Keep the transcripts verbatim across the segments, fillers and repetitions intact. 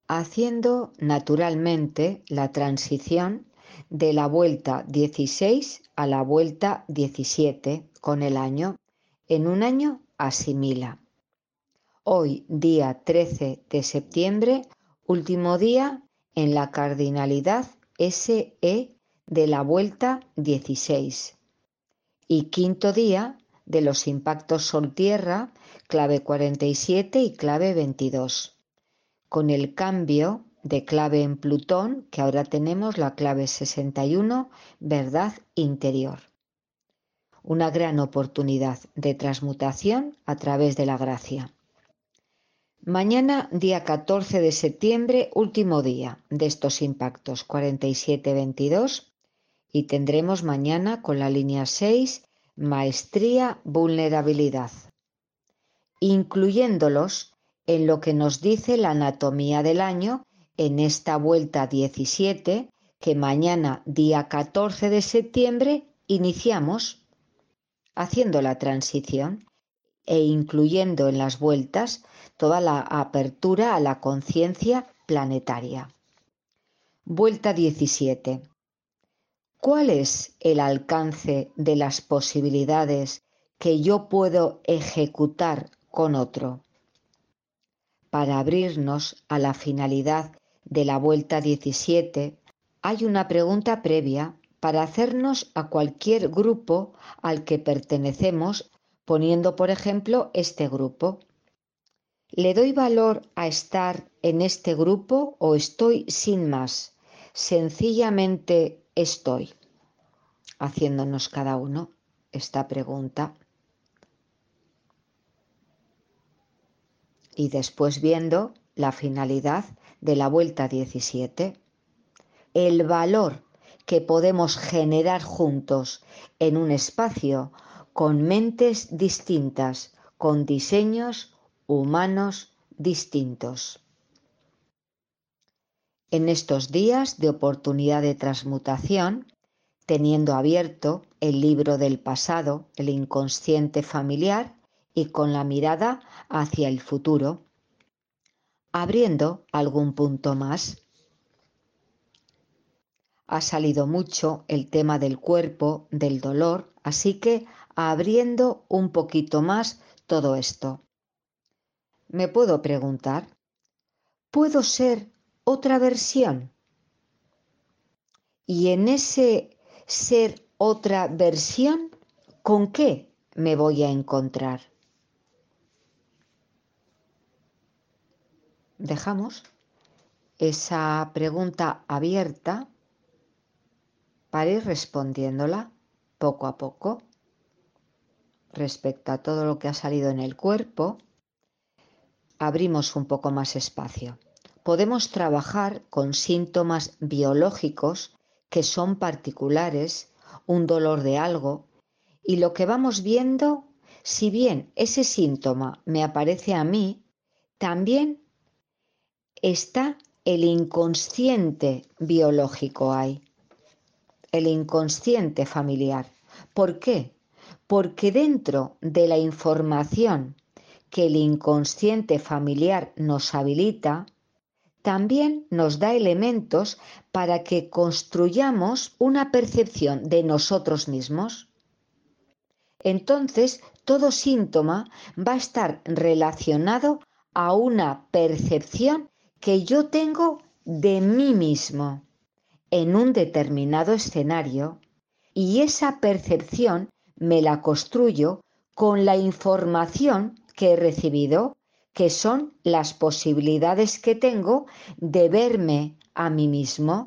haciendo naturalmente la transición de la vuelta dieciséis a la vuelta diecisiete con el año. En un año asimila. Hoy, día trece de septiembre, último día en la cardinalidad S E de la vuelta dieciséis y quinto día de los impactos Sol-Tierra, clave cuarenta y siete y clave veintidós, con el cambio de clave en Plutón, que ahora tenemos la clave sesenta y uno, verdad interior. Una gran oportunidad de transmutación a través de la gracia. Mañana, día catorce de septiembre, último día de estos impactos, cuarenta y siete veintidós, y tendremos mañana con la línea seis, maestría, vulnerabilidad, incluyéndolos en lo que nos dice la anatomía del año en esta vuelta diecisiete, que mañana, día catorce de septiembre, iniciamos haciendo la transición e incluyendo en las vueltas toda la apertura a la conciencia planetaria. Vuelta diecisiete. ¿Cuál es el alcance de las posibilidades que yo puedo ejecutar con otro? Para abrirnos a la finalidad de la vuelta diecisiete, hay una pregunta previa para hacernos a cualquier grupo al que pertenecemos, poniendo por ejemplo este grupo. ¿Le doy valor a estar en este grupo o estoy sin más? Sencillamente estoy. Haciéndonos cada uno esta pregunta. Y después viendo la finalidad de la vuelta diecisiete. El valor que podemos generar juntos en un espacio con mentes distintas, con diseños humanos distintos. En estos días de oportunidad de transmutación, teniendo abierto el libro del pasado, el inconsciente familiar, y con la mirada hacia el futuro, abriendo algún punto más. Ha salido mucho el tema del cuerpo, del dolor, así que abriendo un poquito más todo esto. Me puedo preguntar, ¿puedo ser otra versión? Y en ese ser otra versión, ¿con qué me voy a encontrar? Dejamos esa pregunta abierta para ir respondiéndola poco a poco respecto a todo lo que ha salido en el cuerpo. Abrimos un poco más espacio. Podemos trabajar con síntomas biológicos que son particulares, un dolor de algo, y lo que vamos viendo, si bien ese síntoma me aparece a mí, también está el inconsciente biológico ahí, el inconsciente familiar. ¿Por qué? Porque dentro de la información que el inconsciente familiar nos habilita, también nos da elementos para que construyamos una percepción de nosotros mismos. Entonces, todo síntoma va a estar relacionado a una percepción que yo tengo de mí mismo en un determinado escenario, y esa percepción me la construyo con la información que he recibido, que son las posibilidades que tengo de verme a mí mismo,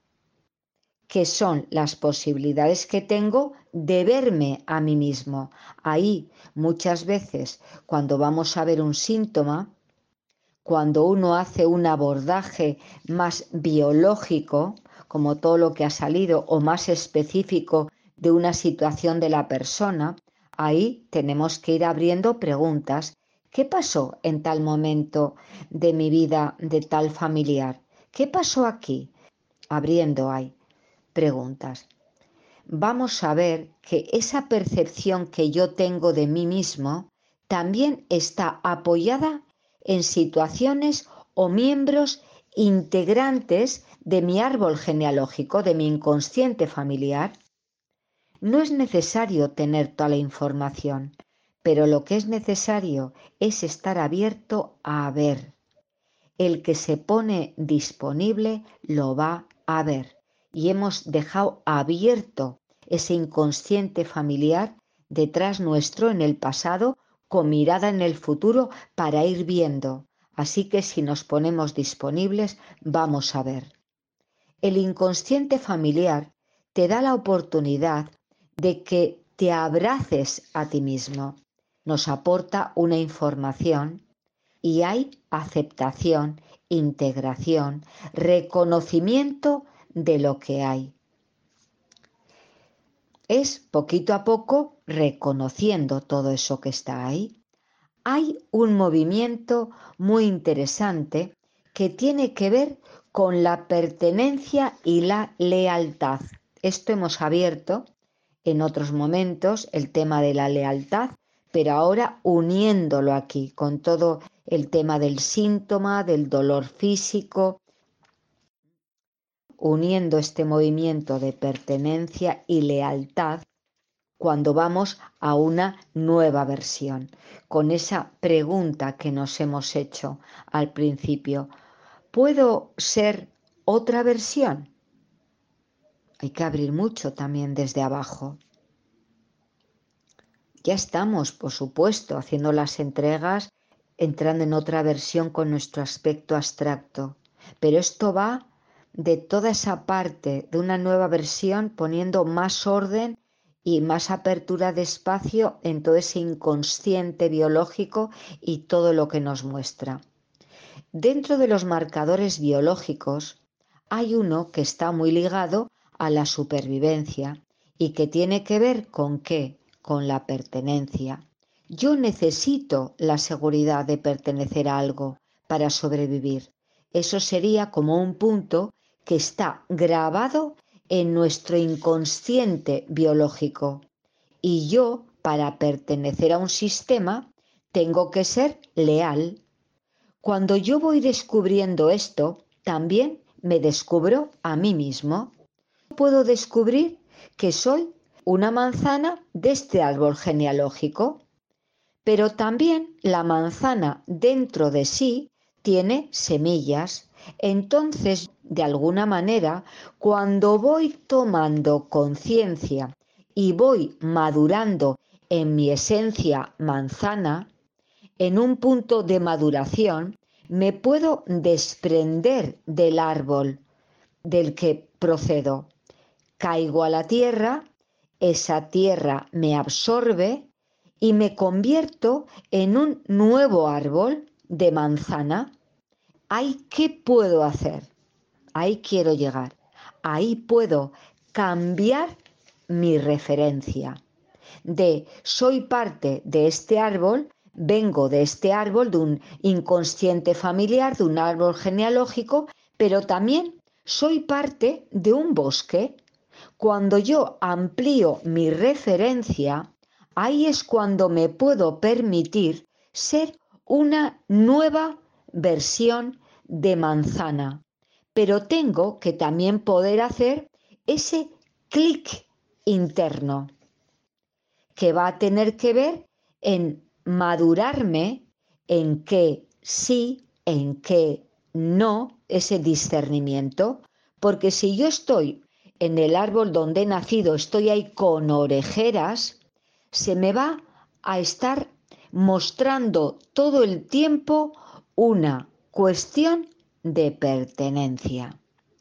que son las posibilidades que tengo de verme a mí mismo. Ahí, muchas veces, cuando vamos a ver un síntoma, cuando uno hace un abordaje más biológico, como todo lo que ha salido, o más específico de una situación de la persona, ahí tenemos que ir abriendo preguntas. ¿Qué pasó en tal momento de mi vida de tal familiar? ¿Qué pasó aquí? Abriendo ahí preguntas. Vamos a ver que esa percepción que yo tengo de mí mismo también está apoyada en situaciones o miembros integrantes de mi árbol genealógico, de mi inconsciente familiar. No es necesario tener toda la información, pero lo que es necesario es estar abierto a ver. El que se pone disponible lo va a ver. Y hemos dejado abierto ese inconsciente familiar detrás nuestro en el pasado, con mirada en el futuro para ir viendo. Así que si nos ponemos disponibles, vamos a ver. El inconsciente familiar te da la oportunidad de que te abraces a ti mismo. Nos aporta una información y hay aceptación, integración, reconocimiento de lo que hay. Es poquito a poco reconociendo todo eso que está ahí. Hay un movimiento muy interesante que tiene que ver con la pertenencia y la lealtad. Esto hemos abierto en otros momentos el tema de la lealtad, pero ahora uniéndolo aquí con todo el tema del síntoma, del dolor físico, uniendo este movimiento de pertenencia y lealtad cuando vamos a una nueva versión, con esa pregunta que nos hemos hecho al principio. ¿Puedo ser otra versión? Hay que abrir mucho también desde abajo. Ya estamos, por supuesto, haciendo las entregas, entrando en otra versión con nuestro aspecto abstracto, pero esto va de toda esa parte de una nueva versión, poniendo más orden y más apertura de espacio en todo ese inconsciente biológico y todo lo que nos muestra. Dentro de los marcadores biológicos hay uno que está muy ligado a la supervivencia y que tiene que ver con qué, con la pertenencia. Yo necesito la seguridad de pertenecer a algo para sobrevivir. Eso sería como un punto que está grabado en nuestro inconsciente biológico. Y yo, para pertenecer a un sistema, tengo que ser leal. Cuando yo voy descubriendo esto, también me descubro a mí mismo. Puedo descubrir que soy una manzana de este árbol genealógico, pero también la manzana dentro de sí tiene semillas. Entonces, de alguna manera, cuando voy tomando conciencia y voy madurando en mi esencia manzana, en un punto de maduración, me puedo desprender del árbol del que procedo. Caigo a la tierra, esa tierra me absorbe y me convierto en un nuevo árbol de manzana. ¿Ahí qué puedo hacer? Ahí quiero llegar. Ahí puedo cambiar mi referencia. De soy parte de este árbol, vengo de este árbol, de un inconsciente familiar, de un árbol genealógico, pero también soy parte de un bosque. Cuando yo amplío mi referencia, ahí es cuando me puedo permitir ser una nueva versión de manzana. Pero tengo que también poder hacer ese clic interno, que va a tener que ver en madurarme, en qué sí, en qué no, ese discernimiento, porque si yo estoy en el árbol donde he nacido, estoy ahí con orejeras, se me va a estar mostrando todo el tiempo una cuestión de pertenencia.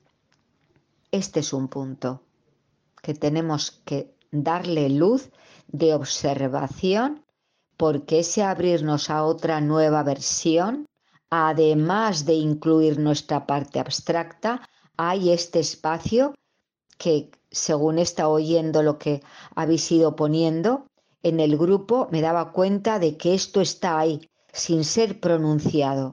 Este es un punto que tenemos que darle luz de observación, porque ese abrirnos a otra nueva versión, además de incluir nuestra parte abstracta, hay este espacio que, según he estado oyendo lo que habéis ido poniendo en el grupo, me daba cuenta de que esto está ahí, sin ser pronunciado.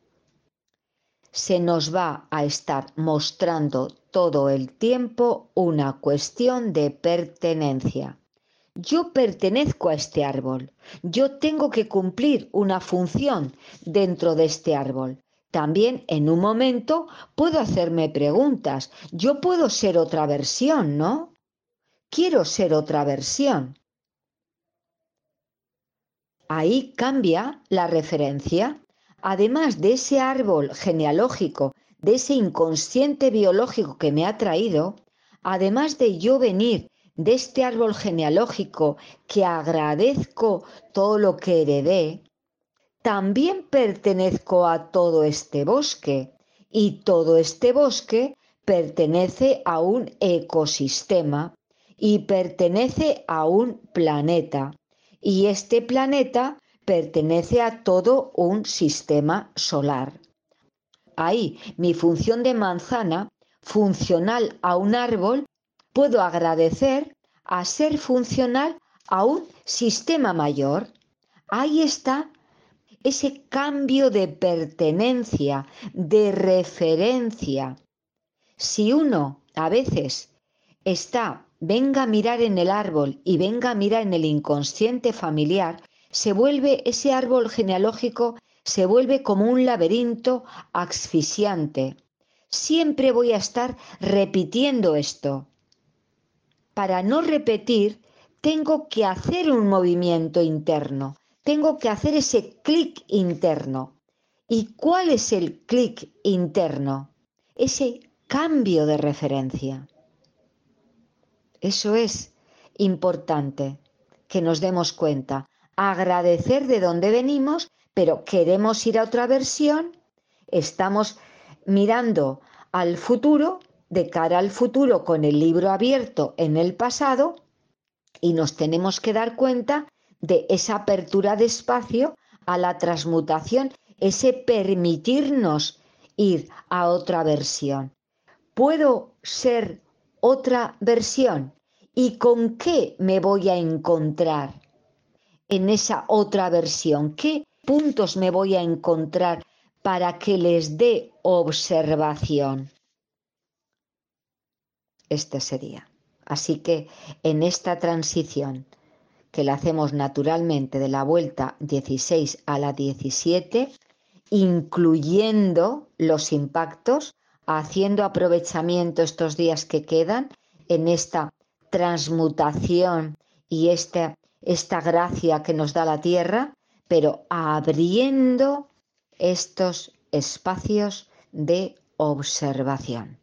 Se nos va a estar mostrando todo el tiempo una cuestión de pertenencia. Yo pertenezco a este árbol, yo tengo que cumplir una función dentro de este árbol. También en un momento puedo hacerme preguntas. Yo puedo ser otra versión, ¿no? Quiero ser otra versión. Ahí cambia la referencia. Además de ese árbol genealógico, de ese inconsciente biológico que me ha traído, además de yo venir de este árbol genealógico que agradezco todo lo que heredé, también pertenezco a todo este bosque y todo este bosque pertenece a un ecosistema y pertenece a un planeta y este planeta pertenece a todo un sistema solar. Ahí mi función de manzana, funcional a un árbol, puedo agradecer a ser funcional a un sistema mayor. Ahí está ese cambio de pertenencia, de referencia. Si uno a veces está, venga a mirar en el árbol y venga a mirar en el inconsciente familiar, se vuelve ese árbol genealógico, se vuelve como un laberinto asfixiante. Siempre voy a estar repitiendo esto. Para no repetir, tengo que hacer un movimiento interno. Tengo que hacer ese clic interno. ¿Y cuál es el clic interno? Ese cambio de referencia. Eso es importante que nos demos cuenta. Agradecer de dónde venimos, pero queremos ir a otra versión. Estamos mirando al futuro, de cara al futuro, con el libro abierto en el pasado, y nos tenemos que dar cuenta de esa apertura de espacio a la transmutación, ese permitirnos ir a otra versión. ¿Puedo ser otra versión? ¿Y con qué me voy a encontrar en esa otra versión? ¿Qué puntos me voy a encontrar para que les dé observación? Este sería. Así que en esta transición que la hacemos naturalmente de la vuelta dieciséis a la diecisiete, incluyendo los impactos, haciendo aprovechamiento estos días que quedan en esta transmutación y esta, esta gracia que nos da la tierra, pero abriendo estos espacios de observación.